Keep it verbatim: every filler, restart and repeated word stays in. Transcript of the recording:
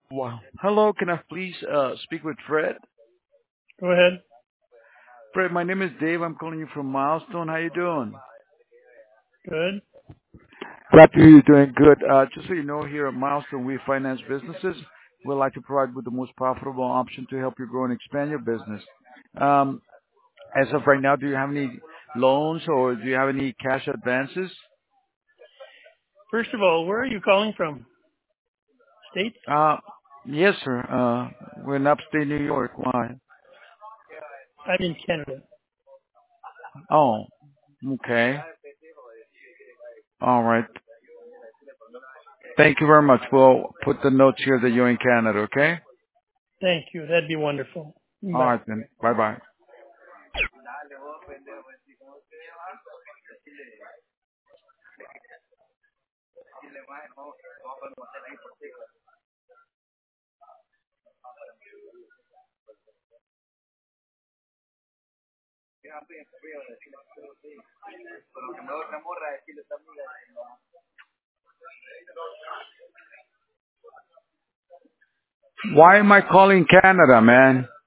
Wow. Hello, can I please uh, speak with Fred? Go ahead. Fred, my name is Dave. I'm calling you from Milestone. How you doing? Good. Glad to hear you're doing good. Uh, just so you know, here at Milestone, we finance businesses. We like to provide with the most profitable option to help you grow and expand your business. Um, as of right now, do you have any loans or do you have any cash advances? First of all, where are you calling from? States? Uh, yes, sir. Uh, we're in upstate New York. Why? I'm in Canada. Oh, okay. All right. Thank you very much. We'll put the notes here that you're in Canada, okay? Thank you. That'd be wonderful. All Bye. right then. Bye bye. Why am I calling Canada, man?